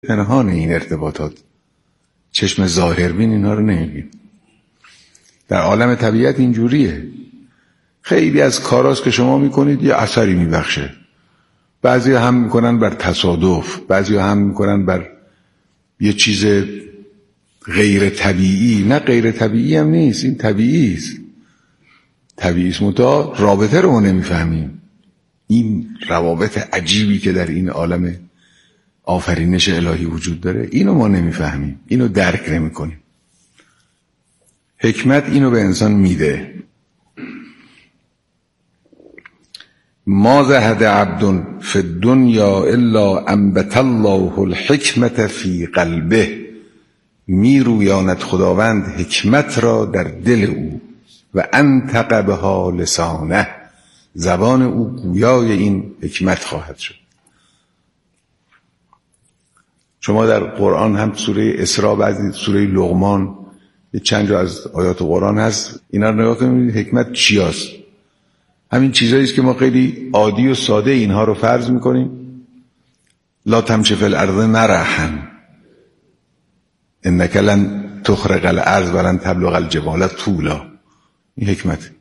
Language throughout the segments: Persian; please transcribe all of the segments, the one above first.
پنهان این ارتباطات، چشم ظاهربین اینا رو نمی‌بینه. در عالم طبیعت اینجوریه. خیلی از کاراست که شما میکنید یه اثری میبخشه. بعضی هم میکنن بر تصادف، بعضی هم میکنن بر یه چیز غیر طبیعی. نه غیر طبیعی هم نیست، این طبیعی است. طبیعی است، منتها رابطه رو نمیفهمیم. این روابط عجیبی که در این عالم آفرینش الهی وجود داره، اینو ما نمیفهمیم، اینو درک نمیکنیم. حکمت اینو به انسان میده. ما زهد عبد فی الدنیا الا انبت الله الحکمت فی قلبه. میرویاند خداوند حکمت را در دل او و انطق بها لسانه، زبان او گویای این حکمت خواهد شد. شما در قرآن هم سوره اسراء، بعضی سوره لقمان، یه چند جا از آیات قرآن هست، اینا رو نگاه کنید حکمت چی هست. همین چیزایی است که ما خیلی عادی و ساده اینها رو فرض میکنیم. لا تمشی فی الارض مرحا انک لن تخرق الارض ولن تبلغ الجبال طولا. این حکمت.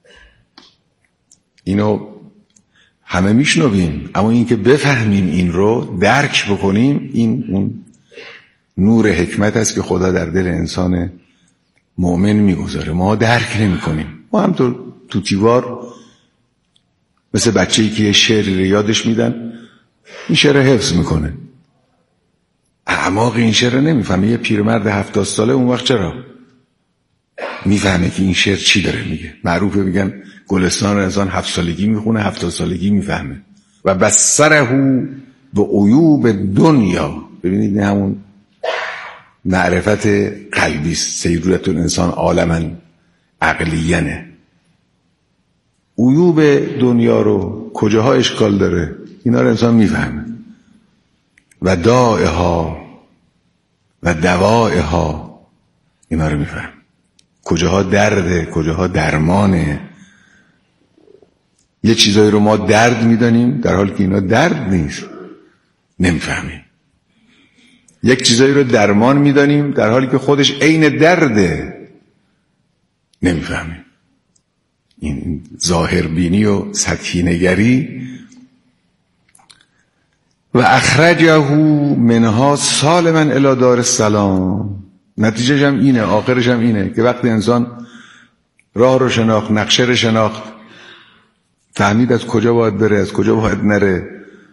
اینو همه میشنویم، اما این که بفهمیم، این رو درک بکنیم، این اون نور حکمت است که خدا در دل انسان مؤمن میگذاره. ما درک نمی کنیم. ما هم تو تیوار مثل بچه‌ای که یه شعری رو یادش میدن، این شعر حفظ میکنه، اعماق این شعر رو نمیفهمه. یه پیرمرد 70 ساله اون وقت چرا میفهمه که این شعر چی داره میگه؟ معروفه میگن گلستان رو انسان 7 سالگی میخونه، 70 سالگی میفهمه. و بصره به عیوب دنیا. ببینید این همون معرفت قلبی است. سیرورت الانسان عالما عقلیانه. عیوب دنیا رو کجاها اشکال داره اینا رو انسان میفهمه. و دائها و دوائها اینا رو میفهمه. کجاها درده، کجاها درمانه. یه چیزایی رو ما درد میدانیم در حالی که اینا درد نیست، نمیفهمیم. یک چیزایی رو درمان میدانیم در حالی که خودش عین درده، نمیفهمیم. این ظاهربینی و سطحی نگری. و اخرجه منها سالما الی دار السلام. نتیجهش هم اینه، آخرش هم اینه که وقتی انسان راه رو شناخت، نقشه رو شناخت، فهمید از کجا باید بره، از کجا باید نره،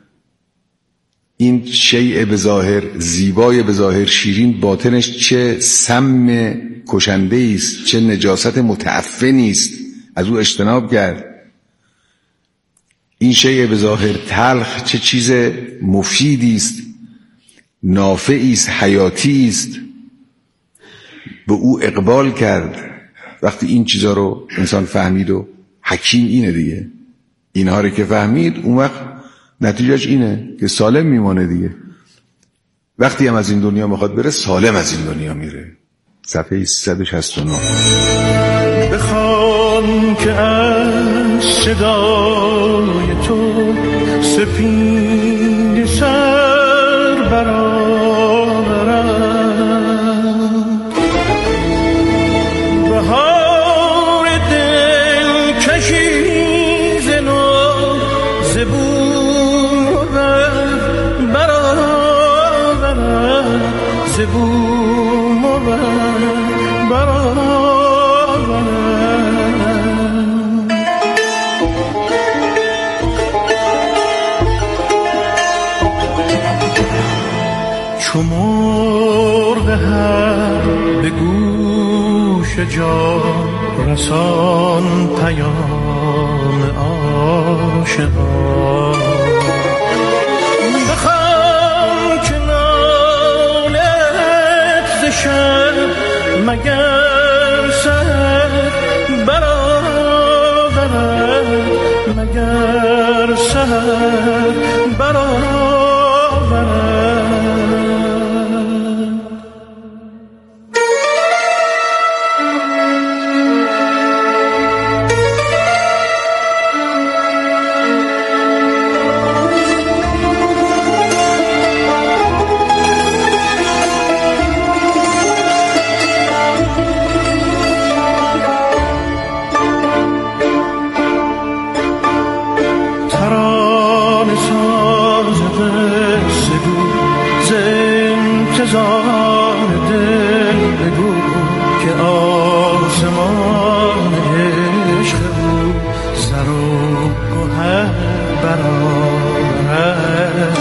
این شیء به ظاهر، زیبای به ظاهر، شیرین باطنش چه سم کشنده است، چه نجاست متعفنی است، از او اجتناب کرد. این شیء به ظاهر تلخ چه چیز مفیدی است، نافعی است، حیاتی است، به او اقبال کرد. وقتی این چیزا رو انسان فهمید، و حکیم اینه دیگه، اینها رو که فهمید، اون وقت نتیجهش اینه که سالم میمونه دیگه. وقتی هم از این دنیا میخواد بره، سالم از این دنیا میره. صفحه 369. بخوان که از صدای تو سپید سر برآورد، بهار دل کشی ز نو زبون برآورد، زبون برآورد. چو مرغ هر به گوش جان رسان پیام عاشقان، بخوان که نالت ز شب مگر سر برآورد، مگر سر برآورد. انتظار دل بگو که آسمان عشق بود زر و گوهر برآورد.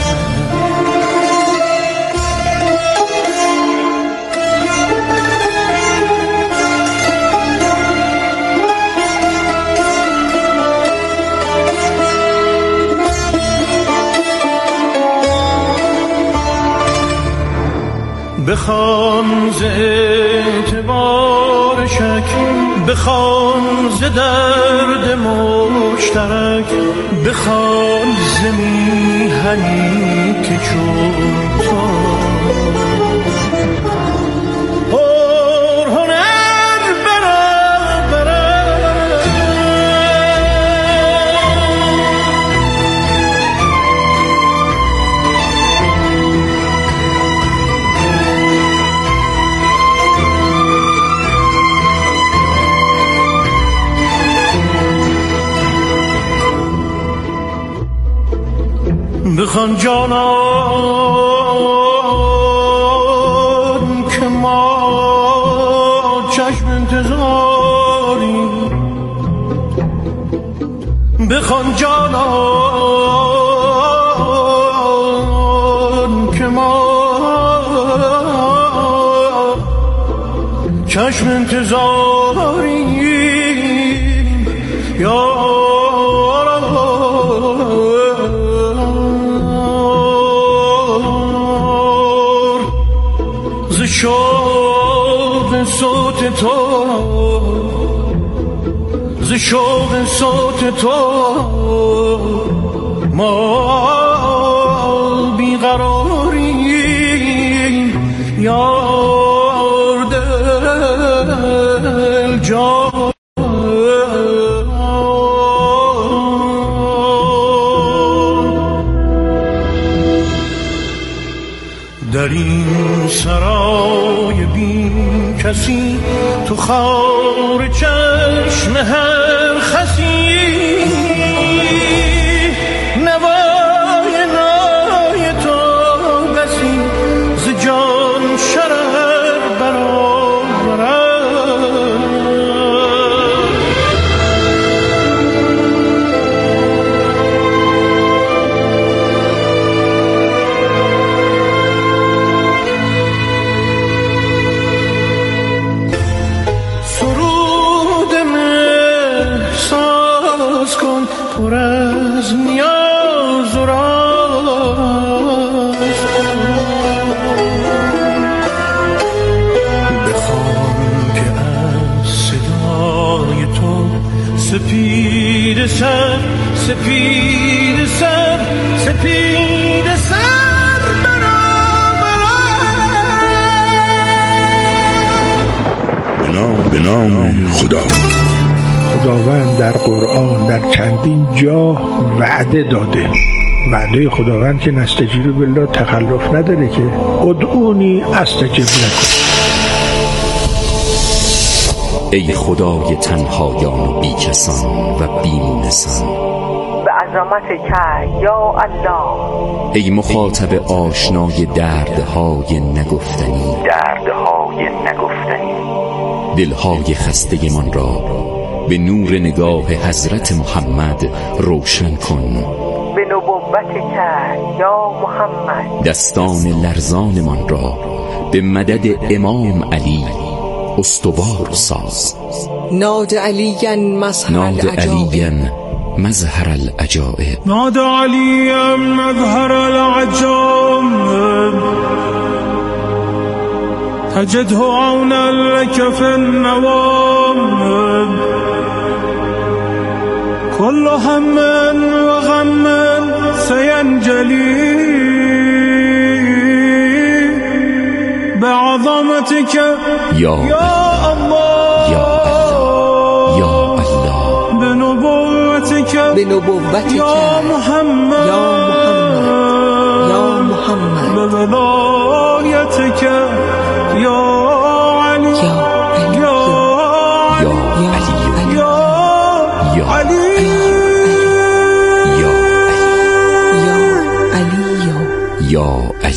بخوان ز اعتبار شک، بخوان ز درد مشترک، بخوان ز میهنی که چون تو پرهنر برآورد. بخوان جانان که ما چشم انتظاریم، بخوان جانان که ما چشم انتظاریم یا شوق صوت تو، ز شوق صوت تو ما بیقراریم یار دل جان. در این سرای بی کسی تو خار چشم هر خسی، نوای نای تو بسی ز جان شرر برآورد. پر از نیاز و راز، بخوان که از صدای تو سپید سر سپید سر سپید سر برآورد. به نام خدا. خداوند در قرآن در چندین جا وعده داده. وعده خداوند که نستجیب بالله تخلف نداره که ادعونی استجب لکم. ای خدای تنهایان و بیکسان و بیمونسان، به عظمتک یا الله. ای مخاطب آشنای دردهای نگفتنی، دلهای خسته من را به نور نگاه حضرت محمد روشن کن. به نبوتک یا محمد. دستان لرزان من را به مدد امام علی استوار ساز. ناد علیاً مظهر العجائب. ناد علیاً مظهر العجائب. تجده عونا لك في النوام. كل هم وغم سينجلي بعظمتك يا الله يا الله بنبوتك يا محمد بولايتك يا علي یا علی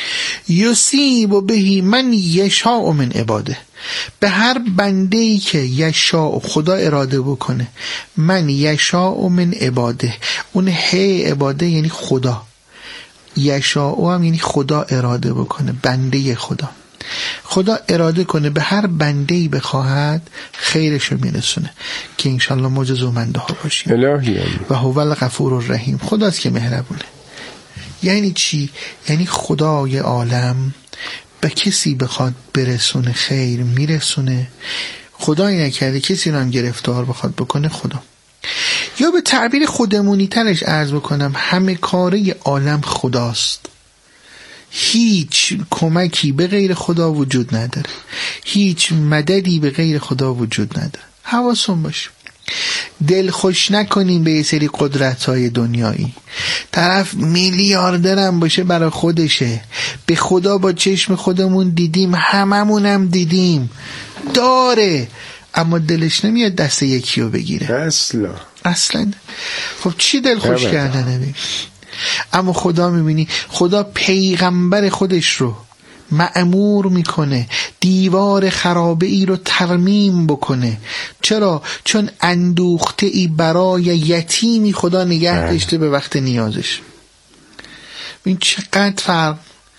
یصیب بهی من یشاء من عباده، به هر بنده‌ای که یشاء خدا اراده بکنه، من یشاء من عباده، اون هی عباده یعنی خدا، یشاء هم یعنی خدا اراده بکنه، بنده خدا اراده کنه به هر بنده‌ای بخواهد خیرشو میرسونه که انشالله مجزومنده ها باشیم. الهی و هو الغفور الرحیم، خداست که مهربونه. یعنی چی؟ یعنی خدای عالم به کسی بخواد برسونه خیر میرسونه، خدایی نکرده کسی رو هم گرفتار بخواد بکنه خدا. یا به تعبیر خودمونی ترش عرض بکنم، همه کاره عالم خداست، هیچ کمکی به غیر خدا وجود نداره، هیچ مددی به غیر خدا وجود نداره. حواسون باشه، دل خوش نکنیم به یه سری قدرت‌های دنیایی. طرف میلیاردرم باشه برای خودشه، به خدا با چشم خودمون دیدیم، هممونم دیدیم داره، اما دلش نمیاد دست یکی رو بگیره اصلا. خب چی دل خوش کردنه بیم؟ اما خدا میبینی، خدا پیغمبر خودش رو مأمور میکنه دیوار خرابه ای رو ترمیم بکنه. چرا؟ چون اندوخته ای برای یتیمی خدا نگه داشته به وقت نیازش. این چقدر فرق.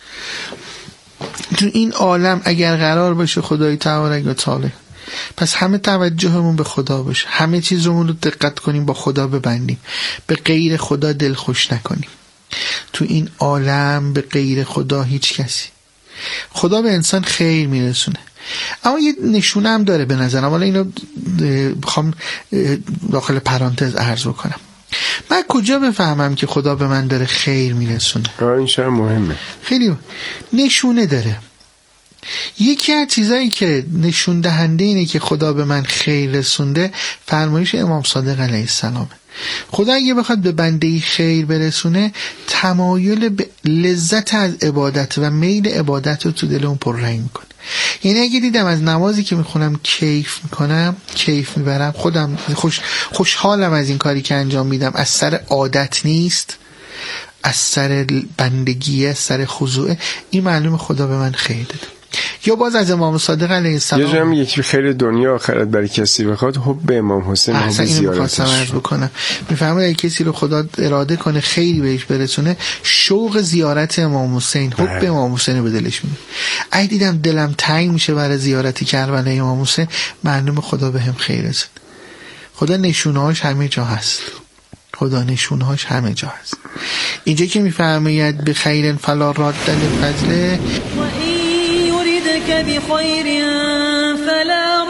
تو این عالم اگر قرار باشه خدای تبارک و تعالی، پس همه توجهمون به خدا باشه، همه چیزمون رو دقت کنیم با خدا ببندیم، به غیر خدا دل خوش نکنیم. تو این عالم به غیر خدا هیچ کسی. خدا به انسان خیر میرسونه، اما یه نشونه هم داره به نظرم، حالا اینو بخوام داخل پرانتز عرض بکنم. من کجا بفهمم که خدا به من داره خیر میرسونه؟ این شاید مهمه، خیلی نشونه داره. یکی از چیزایی که نشون دهنده اینه که خدا به من خیر رسونده فرمایش امام صادق علیه السلامه. خدا اگه بخواد به بنده‌ای خیر برسونه، تمایل به لذت از عبادت و میل عبادت رو تو دل اون پررنگ میکنه. یعنی اگه دیدم از نمازی که میخونم کیف میکنم، کیف میبرم، خودم خوشحالم از این کاری که انجام میدم، از سر عادت نیست، از سر بندگیه، از سر خضوعه، این معلوم خدا به من خیر داده. یا باز از امام صادق علیه السلام، یه جمع یکی خیر دنیا آخرت برای کسی بخواد، حب امام حسین، حب زیارتش بکنم. میفهمه اگه کسی رو خدا اراده کنه خیری بهش برسونه، شوق زیارت امام حسین، حب امام حسین به دلش میاد. اگه دیدم دلم تنگ میشه برای زیارت کربلای امام حسین، معلومه خدا بهم خیر رسید. خدا نشونهاش همه جا هست، خدا نشونهاش همه جا هست. اینجا که میفرماید به خیر فلا راد لفضله، بخير فلا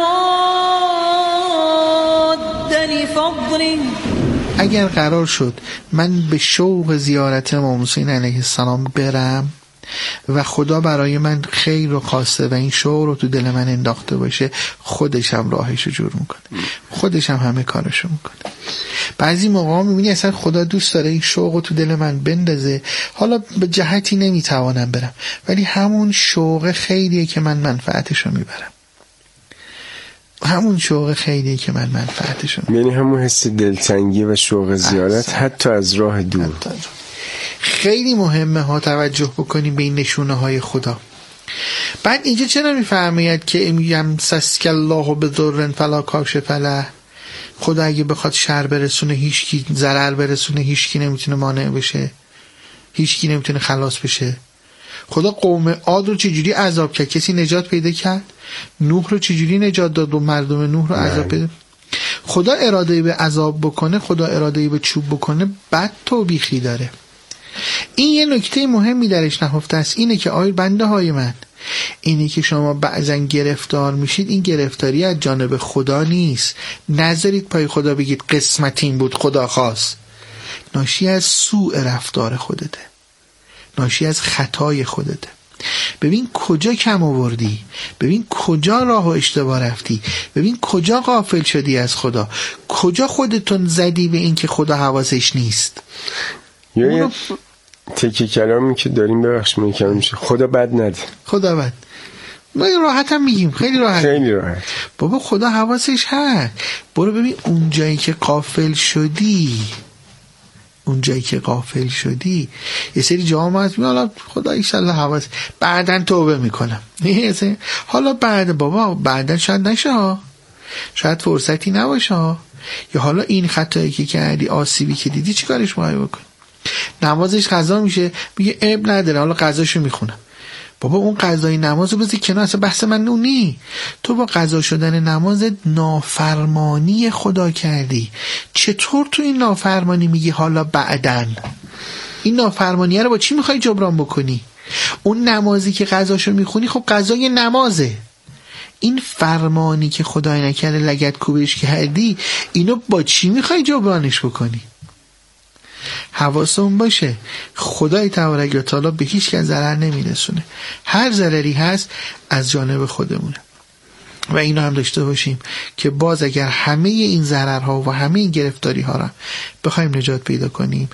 راد لفضله. اگر قرار شد من به شوق زیارت امام حسین علیه السلام برم و خدا برای من خیر رو خواسته و این شوق رو تو دل من انداخته باشه، خودش هم راهش رو جور میکنه، خودش هم همه کارشو میکنه. بعضی موقع میبینی اصلا خدا دوست داره این شوق رو تو دل من بندازه، حالا به جهتی نمیتوانم برم، ولی همون شوق خیریه که من منفعتشو میبرم، همون شوق خیریه که من منفعتشو میبرم. یعنی همون حس دلتنگی و شوق زیارت حتی از راه دور. خیلی مهمه ها توجه بکنیم به این نشونه های خدا. بعد اینجا چرا میفرماید که یمسسک الله بضر فلا کاشف له، خدا اگه بخواد شر برسونه هیچکی، ضرر برسونه هیچکی نمیتونه مانع بشه، هیچکی نمیتونه خلاص بشه. خدا قوم عاد رو چجوری عذاب کرد؟ کسی نجات پیدا کرد؟ نوح رو چجوری نجات داد و مردم نوح رو عذاب پیدا؟ خدا اراده‌ای به عذاب بکنه، خدا اراده‌ای به چوب بکنه، بد توبیخی داره. این یه نکته مهمی درش نهفته است، اینه که آی بنده های من، اینه که شما بعضا گرفتار میشید، این گرفتاری از جانب خدا نیست. نذارید پای خدا بگید قسمت این بود خدا خواست. ناشی از سوء رفتار خودته، ناشی از خطای خودته. ببین کجا کم آوردی، ببین کجا راه و اشتباه رفتی، ببین کجا غافل شدی از خدا، کجا خودتون زدی به این که خدا حواسش نیست. یه تکی کلامی که داریم ببخش میکنم میشه خدا بد نده، خدا بد. ما راحت هم میگیم، خیلی راحت، خیلی راحت. بابا خدا حواسش هست. برو ببین اون جایی که غافل شدی اون جایی که غافل شدی یه سری جاها ما هست حالا خدا ایشالله حواس بعداً توبه میکنم، حالا بعداً شاید نشه، شاید فرصتی نباشه، یا حالا این خطایی که کردی، آسیبی که دیدی چی کارش باید بکن؟ نمازش قضا میشه میگه عیب نداره حالا قضاشو میخونم. بابا اون قضای نمازو بذار کنار، اصلا بحث من اونی. تو با قضا شدن نماز نافرمانی خدا کردی، چطور تو این نافرمانی میگی حالا بعدن؟ این نافرمانیه رو با چی میخوای جبران بکنی؟ اون نمازی که قضاشو میخونی خب قضای نمازه، این فرمانی که خدای نکرده لگد کوبش کردی اینو با چی میخوای جبرانش بکنی؟ حواسمون باشه خدای تبارک و تعالی به هیچ کس ضرر نمیرسونه، هر ضرری هست از جانب خودمونه. و اینو هم داشته باشیم که باز اگر همه این ضررها و همه این گرفتاری ها را بخوایم نجات پیدا کنیم،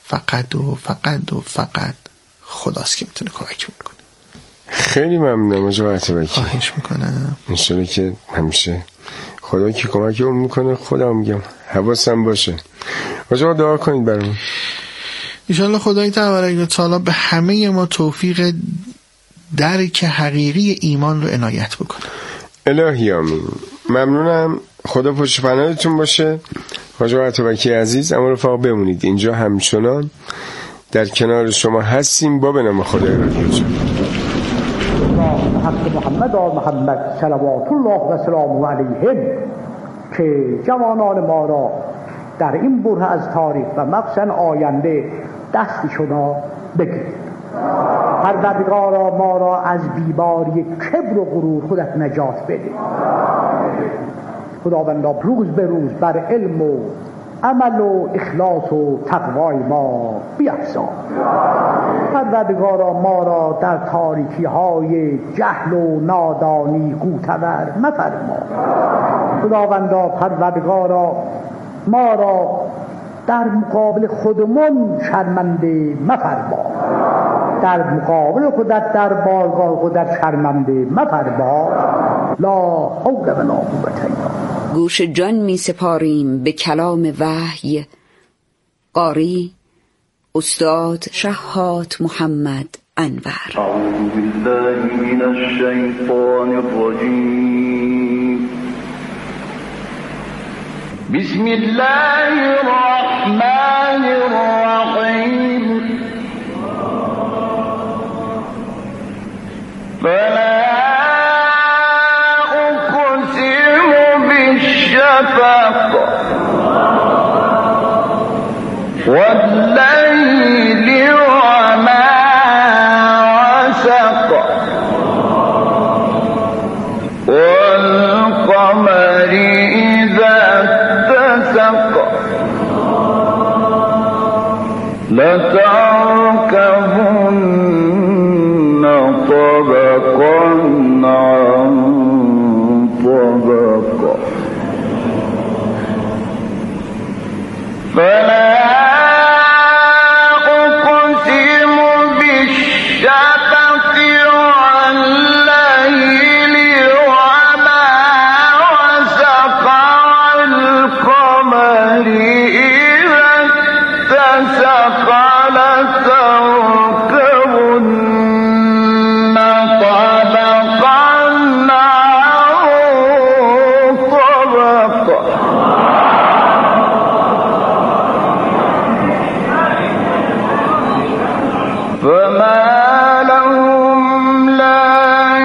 فقط خداست که میتونه کمک کنه. خیلی ممنونم آقا عطابکی، خواهش میکنم. انشالله که همیشه خدا که کمک اون میکنه، خدا میگم حواسم باشه. آقا دعا کنید برامون. انشالله خدای تبارک و تعالی به همه ما توفیق درک حقیقی ایمان رو عنایت بکنه. الهی آمین. ممنونم، خدا پشت پناهتون باشه. آقا عطابکی عزیز، اما رفاق بمونید اینجا، همچنان در کنار شما هستیم با به نام خدای رحیم. حق محمد و محمد صلوات الله و سلامه علیهم که جوانان ما را در این بره از تاریخ و مخصوصا آینده دستشون بگیرید. پروردگارا ما را از بیماری کبر و غرور خودت نجات بده. خداوندا روز به روز بر علم و عمل و اخلاص و تقوای ما بیفزا. پروردگارا ما را در تاریکی های جهل و نادانی غوطه‌ور مفرما. خداوندا پروردگارا ما را در مقابل خودمون شرمنده مفرما، در مقابل خودت در بارگاه خودت شرمنده مفرما. لا حول ولا قوة الا بالله. گوش جان می سپاریم به کلام وحی. قاری استاد شهاب محمد انور. اعوذ بالله من الشیطان الرجیم. بسم الله الرحمن الرحیم. فلا اقسم بالشفق والليل وما وسق والقمر إذا اتسق لتركبن طبقا عن طبق فلا أقسم بالشفق والليل وما وسق والقمر إذا اتسق لتركبن طبقا عن طبق فما لهم لا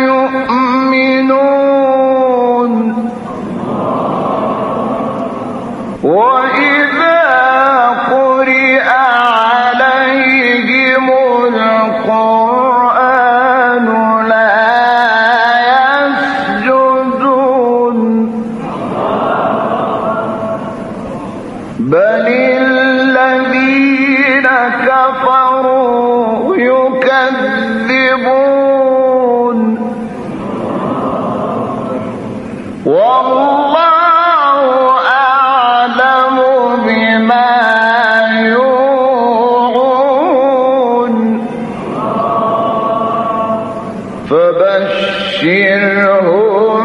يؤمنون وإذا قرئ عليهم القرآن لا يسجدون بل الذين كفروا يكذبون والله أعلم بما يوعون فبشرهم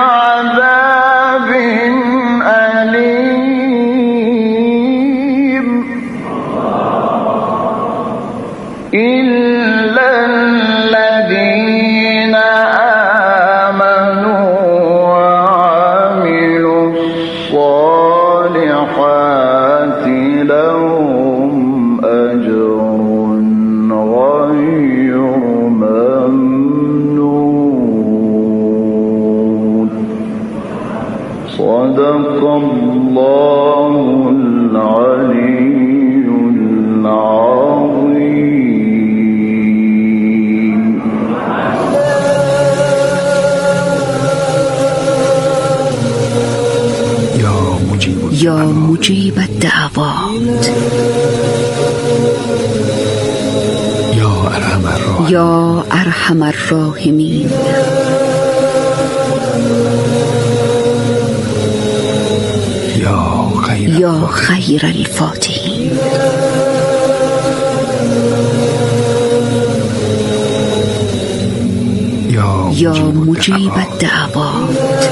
بعذاب أليم صدق الله العلي العظيم. یا مجیب الدعوات، یا ارحم الراحمین، یا خیر الفاتحین. یا مجیب الدعوات.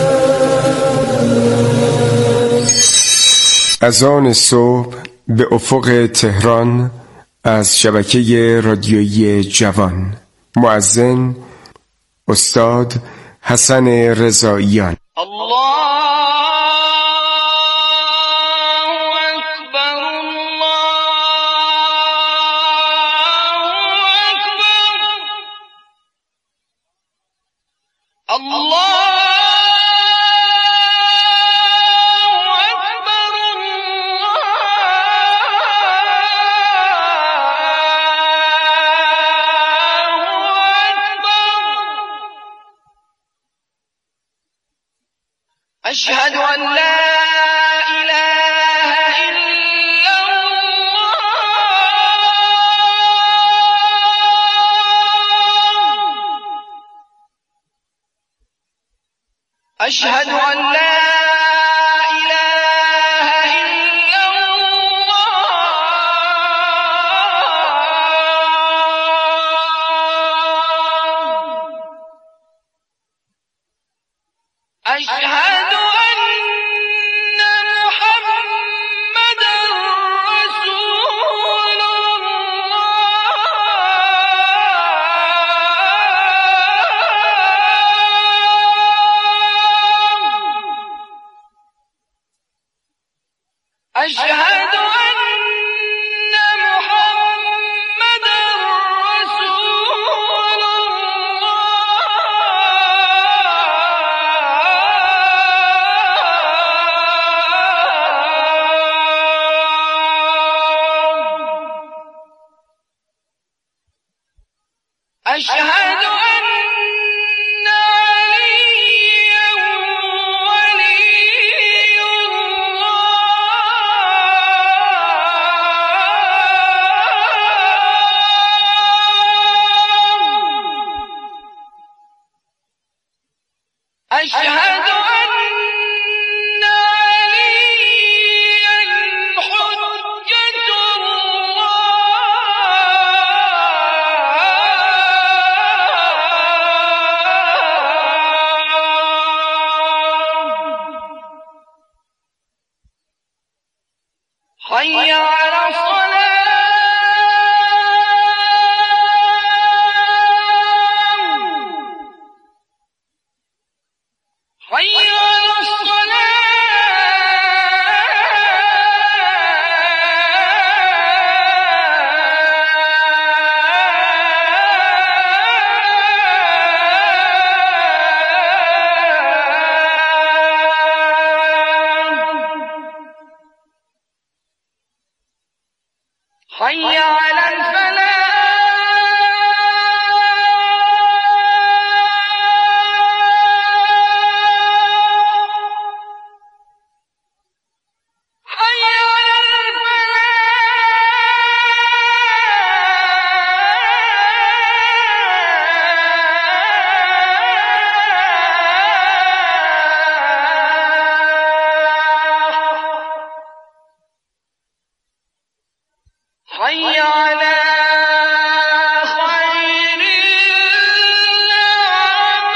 اذان صبح به افق تهران از شبکه رادیویی جوان. مؤذن استاد حسن رضاییان. أشهد أن لا إله إلا الله. أشهد أن لا إله إلا الله. أشهد أشهد أن محمدًا رسول الله. أشهد أشهد